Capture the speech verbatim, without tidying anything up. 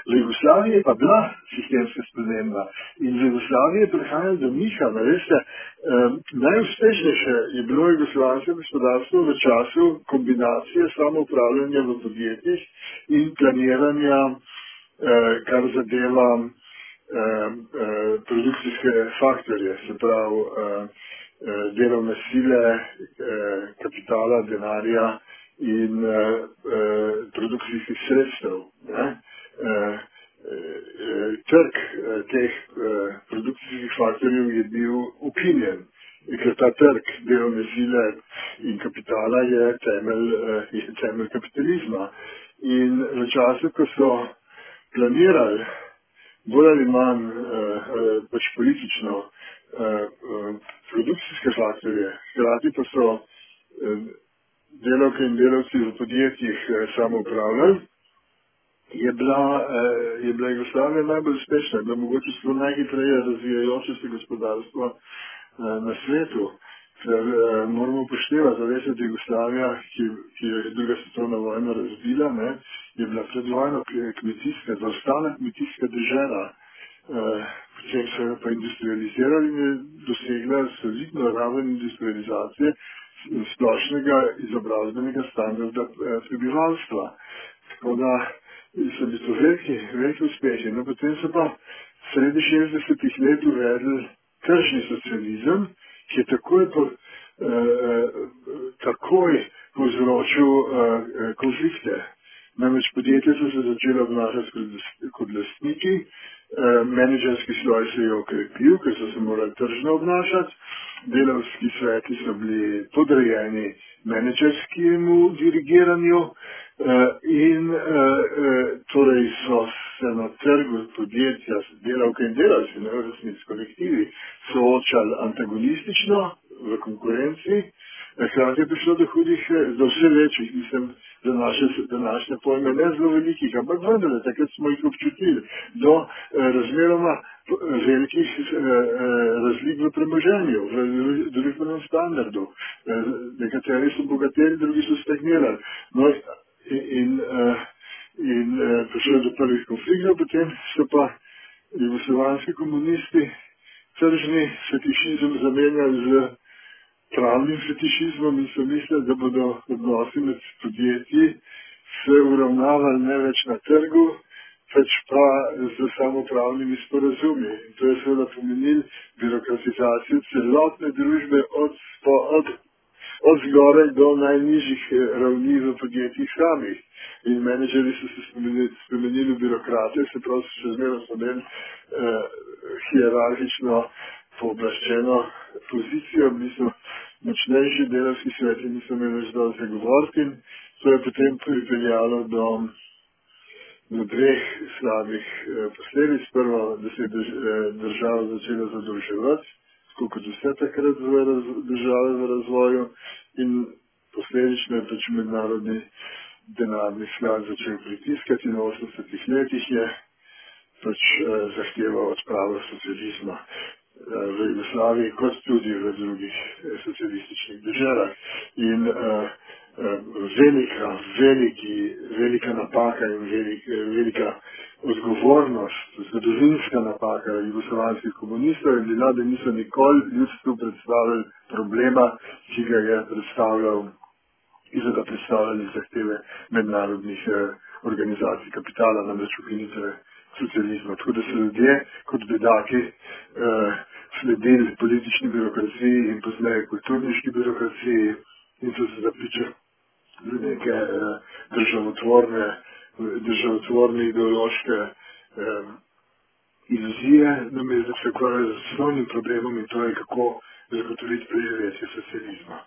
V Jugoslaviji je pa bila sistemska sprememba in v Jugoslaviji je prihajalo do miha. Veste, eh, najuspešnejše je bilo jugoslovansko gospodarstvo v času kombinacije samoupravljanja v podjetjih in planiranja, eh, kar zadeva eh, eh, produkcijske faktorje, se pravi eh, eh, delovne sile, eh, kapitala, denarja in uh, uh, produkcijskih sredstev. Ne? Uh, uh, trg uh, teh uh, produkcijskih faktorjev je bil ukinjen, ker ta trg delovne sile in kapitala je temelj, uh, je temelj kapitalizma. In v času, ko so planirali bolj ali manj uh, uh, pač politično uh, uh, produkcijske faktorje, hkrati pa so uh, delavke in delavci v podjetjih samo upravljali, je bila, je bila Jugoslavija najbolj uspešna, da mogoče so najhitreje razvijajoče se gospodarstvo na svetu. Ker moramo upoštevati, da veste, da Jugoslavija, ki, ki je druga svetovna vojna razbila, ne, je bila predvojno kmetijska, zaostala kmetijska dežela. Potem so jo pa industrializirali in je dosegla solidno raven industrializacije splošnega izobrazbenega standarda prebivalstva. Tako da so bili to veliki, veliki uspehi. No, potem so pa sredi šestdesetih let uvedli tržni socializem, ki je takoj, po, eh, takoj povzročil eh, konflikte. Namreč podjetja so se začela obnašati kot lastniki, eh, menedžerski sloj se je okrepil, ker so se morali tržno obnašati, delavski sveti so bili podrejeni menedžerskemu dirigiranju eh, in eh, eh, torej so se na trgu podjetja delavke in delavci, ne v resnici kolektivi, soočali antagonistično v konkurenci. Hkrati je prišlo do hudih, do vse večjih, mislim, za naše današnje pojme, ne zelo velikih, ampak vendar, takrat smo jih občutili, do eh, razmeroma velikih eh, razlik v premoženju, v družbenem standardu. Eh, nekateri so bogateli, drugi so stagnirali. No, in, in, eh, in eh, prišlo do prvih konfliktov, potem so pa jugoslovanski komunisti tržni fetišizem zamenjali z pravnim fetišizmom in so mislili, da bodo odnosi med podjetji se uravnavali ne več na trgu, pač pa z samopravnimi sporazumi. In to je seveda pomenil birokratizacijo celotne družbe od, od, od zgoraj do najnižjih ravni v podjetjih samih. In menedžeri so se spremenili, spremenili v birokrate, se pravi, so še zmeraj imeli eh, hierarhično pooblaščeno pozicijo, bili so močnejši, delavski sveti niso imeli več dosti govoriti in to je potem pripeljalo do, do dveh slabih eh, posledic. Prvo, da se je drž, eh, država začela zadolževati, tako kot vse takrat v raz, države v razvoju, in posledično je pač mednarodni denarni sklad začel pritiskati in v osemdesetih letih je pač eh, zahteval odpravo socializma v Jugoslaviji, kot tudi v drugih socialističnih državah. In uh, uh, velika, veliki, velika napaka in velik, velika odgovornost, zgodovinska napaka jugoslovanskih komunistov je bila, da niso nikoli ljudstvu predstavljali problema, ki ga je predstavljal, ki so ga predstavljali zahteve mednarodnih eh, organizacij kapitala, namreč ukinitve socializma. Tako da so ljudje kot bedaki eh, sledili politični birokraciji in pozneje kulturniški birokraciji in so se zapričali za neke eh, državotvorne, državotvorne ideološke eh, iluzije, namesto da se ukvarjajo z osnovnim problemom in to je, kako zagotoviti preživetje socializma.